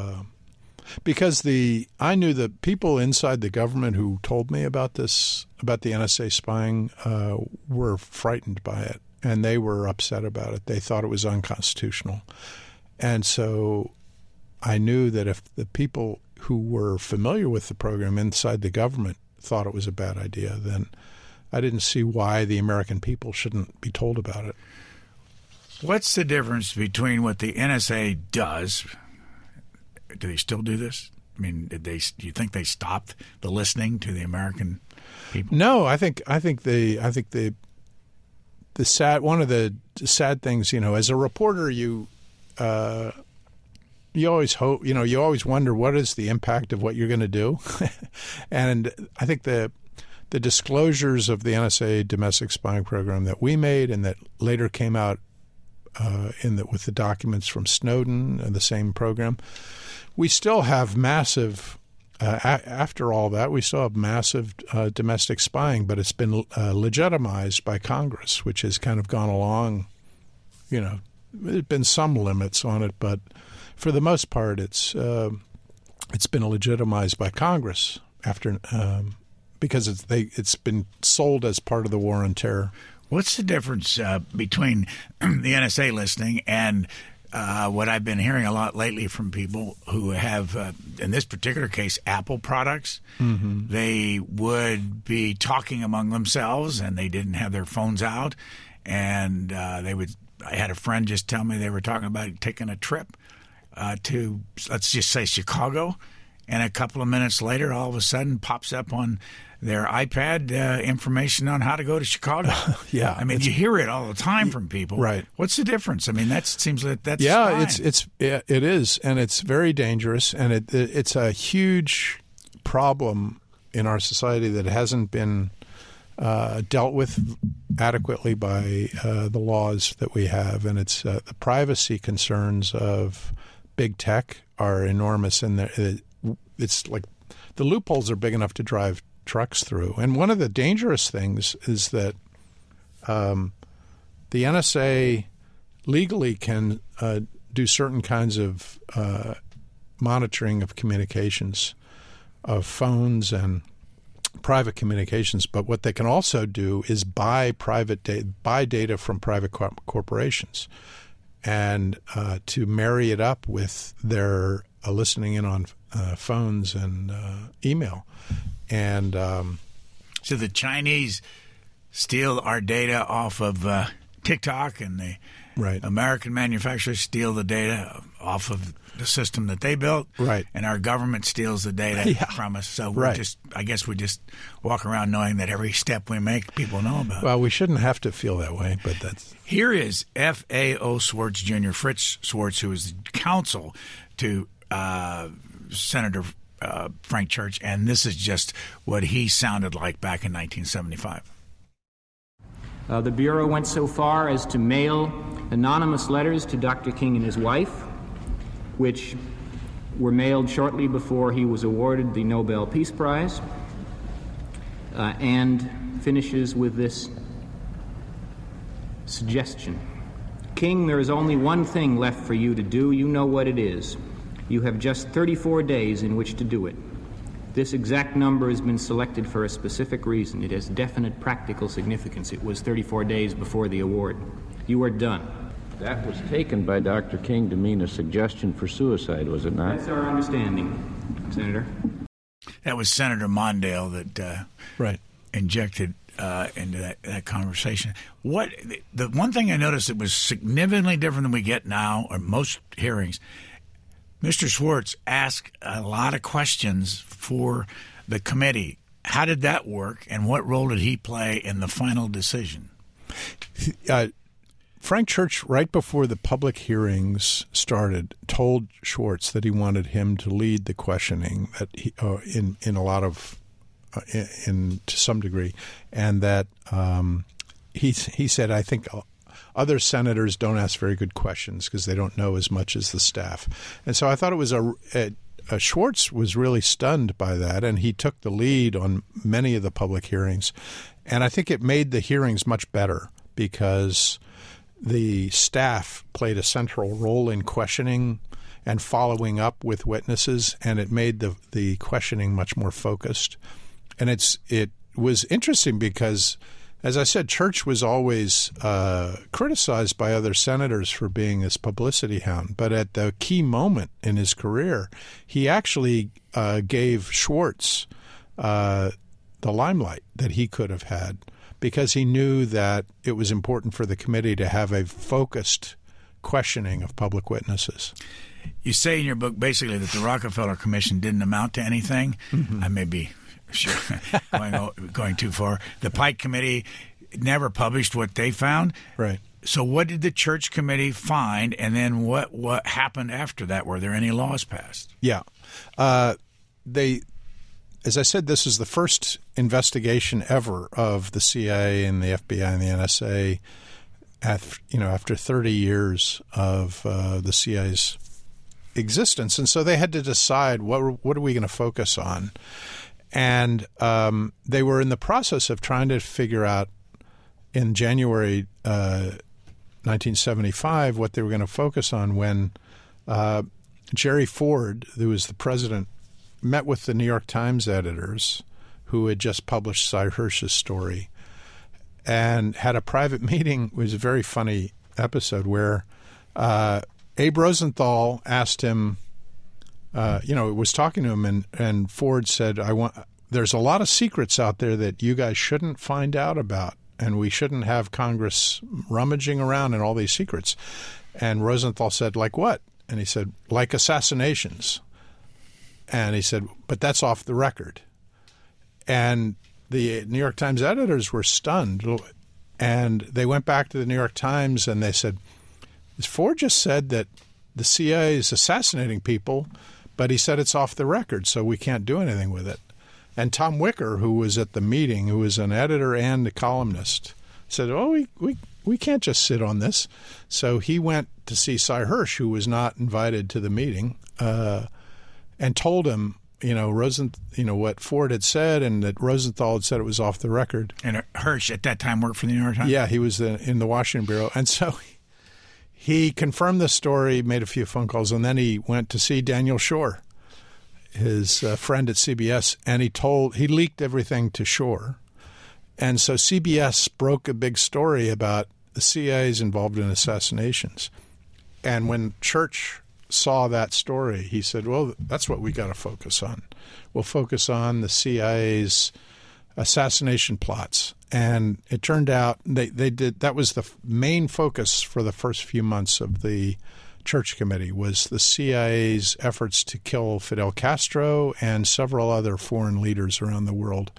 because I knew the people inside the government who told me about the NSA spying were frightened by it, and they were upset about it. They thought it was unconstitutional. And so I knew that if the people who were familiar with the program inside the government thought it was a bad idea, then I didn't see why the American people shouldn't be told about it. What's the difference between what the NSA does? Do they still do this? I mean, do you think they stopped the listening to the American people? No, I think the one of the sad things, as a reporter, you always hope, you always wonder what is the impact of what you're going to do, and I think the disclosures of the NSA domestic spying program that we made and that later came out with the documents from Snowden and the same program, we still have massive. After all that, we still have massive domestic spying, but it's been legitimized by Congress, which has kind of gone along. There's been some limits on it, but for the most part, it's been legitimized by Congress after because it's been sold as part of the war on terror. What's the difference between the NSA listening and what I've been hearing a lot lately from people who have, in this particular case, Apple products? Mm-hmm. They would be talking among themselves, and they didn't have their phones out, and I had a friend just tell me they were talking about taking a trip to, let's just say, Chicago, and a couple of minutes later, all of a sudden, pops up on their iPad information on how to go to Chicago. Yeah, I mean, you hear it all the time from people. Right. What's the difference? I mean, that seems like that's yeah, fine. it is, and it's very dangerous, and it's a huge problem in our society that hasn't been dealt with adequately by the laws that we have, and it's the privacy concerns of big tech are enormous, and it's like the loopholes are big enough to drive trucks through. And one of the dangerous things is that the NSA legally can do certain kinds of monitoring of communications, of phones and private communications. But what they can also do is buy data from private corporations, and to marry it up with their listening in on phones and email. And so the Chinese steal our data off of TikTok, and the American manufacturers steal the data off of the system that they built, and our government steals the data from us. So I guess we just walk around knowing that every step we make, people know about. Well, we shouldn't have to feel that way, but that's... Here is F.A.O. Swartz Jr., Fritz Swartz, who is counsel to Senator Frank Church, and this is just what he sounded like back in 1975. The Bureau went so far as to mail anonymous letters to Dr. King and his wife, which were mailed shortly before he was awarded the Nobel Peace Prize, and finishes with this suggestion. King, there is only one thing left for you to do. You know what it is. You have just 34 days in which to do it. This exact number has been selected for a specific reason. It has definite practical significance. It was 34 days before the award. You are done. That was taken by Dr. King to mean a suggestion for suicide, was it not? That's our understanding, Senator. That was Senator Mondale that injected into that conversation. The one thing I noticed that was significantly different than we get now, or most hearings, Mr. Swartz asked a lot of questions for the committee. How did that work, and what role did he play in the final decision? Frank Church, right before the public hearings started, told Swartz that he wanted him to lead the questioning that he, in a lot of to some degree, and that he said, I think other senators don't ask very good questions because they don't know as much as the staff. And so I thought it was Swartz was really stunned by that, and he took the lead on many of the public hearings. And I think it made the hearings much better because the staff played a central role in questioning and following up with witnesses, and it made the questioning much more focused. And it was interesting because, as I said, Church was always criticized by other senators for being this publicity hound. But at the key moment in his career, he actually gave Swartz the limelight that he could have had because he knew that it was important for the committee to have a focused questioning of public witnesses. You say in your book basically that the Rockefeller Commission didn't amount to anything. Mm-hmm. I may be going too far. The Pike Committee never published what they found. Right. So what did the Church Committee find, and then what happened after that? Were there any laws passed? Yeah. As I said, this is the first investigation ever of the CIA and the FBI and the NSA after 30 years of the CIA's existence. And so they had to decide what are we going to focus on. And they were in the process of trying to figure out in January 1975 what they were going to focus on when Jerry Ford, who was the president, met with the New York Times editors who had just published Cy Hirsch's story and had a private meeting. It was a very funny episode where Abe Rosenthal asked him, was talking to him, and Ford said, there's a lot of secrets out there that you guys shouldn't find out about, and we shouldn't have Congress rummaging around in all these secrets. And Rosenthal said, like what? And he said, like assassinations. And he said, but that's off the record. And the New York Times editors were stunned. And they went back to the New York Times and they said, Ford just said that the CIA is assassinating people, but he said it's off the record, so we can't do anything with it. And Tom Wicker, who was at the meeting, who was an editor and a columnist, said, oh, we can't just sit on this. So he went to see Cy Hirsch, who was not invited to the meeting, and told him, what Ford had said and that Rosenthal had said it was off the record. And Hirsch at that time worked for the New York Times? Yeah, he was in the Washington Bureau. And so he confirmed the story, made a few phone calls, and then he went to see Daniel Schorr, his friend at CBS, and he leaked everything to Schorr. And so CBS broke a big story about the CIA's involved in assassinations. And when Church saw that story, he said, well, that's what we got to focus on. We'll focus on the CIA's assassination plots. And it turned out they did. That was the main focus for the first few months of the Church Committee, was the CIA's efforts to kill Fidel Castro and several other foreign leaders around the world.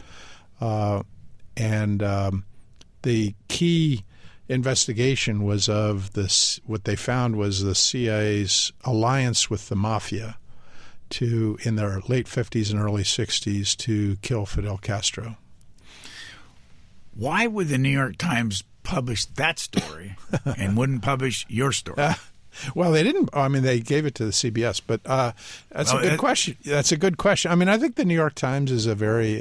The key investigation was of this. What they found was the CIA's alliance with the mafia in their late 50s and early 60s to kill Fidel Castro. Why would the New York Times publish that story and wouldn't publish your story? Well, they didn't. I mean, they gave it to the CBS, but that's a good question. That's a good question. I mean, I think the New York Times is a very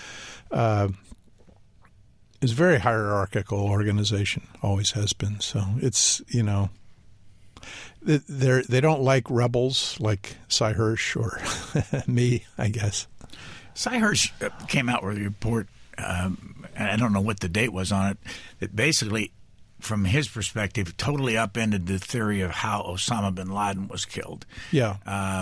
hierarchical organization. Always has been. So it's they don't like rebels like Cy Hirsch or me, I guess. Cy Hirsch came out with a report. I don't know what the date was on it, that basically, from his perspective, totally upended the theory of how Osama bin Laden was killed. Yeah.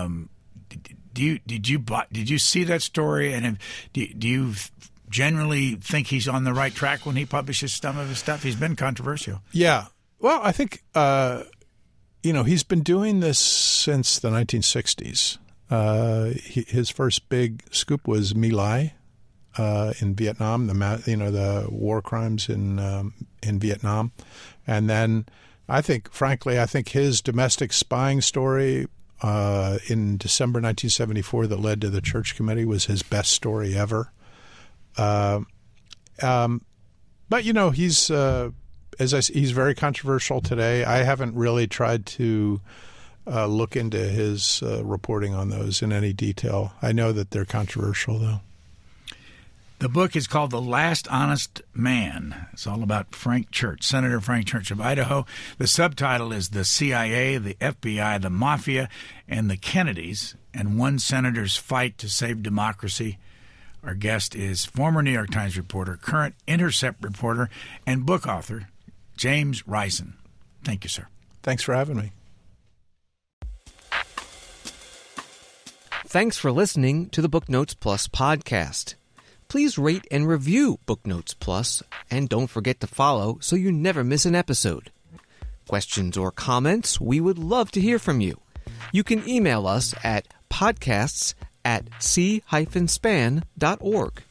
Did you see that story, and do you generally think he's on the right track when he publishes some of his stuff? He's been controversial. Yeah. Well, I think he's been doing this since the 1960s. His first big scoop was My Lai. In Vietnam, the war crimes in Vietnam, and then I think his domestic spying story in December 1974 that led to the Church Committee was his best story ever. But he's he's very controversial today. I haven't really tried to look into his reporting on those in any detail. I know that they're controversial, though. The book is called The Last Honest Man. It's all about Frank Church, Senator Frank Church of Idaho. The subtitle is The CIA, the FBI, the Mafia, and the Kennedys, and One Senator's Fight to Save Democracy. Our guest is former New York Times reporter, current Intercept reporter, and book author, James Risen. Thank you, sir. Thanks for having me. Thanks for listening to the Booknotes Plus podcast. Please rate and review Booknotes Plus, and don't forget to follow so you never miss an episode. Questions or comments, we would love to hear from you. You can email us at podcasts@c-span.org.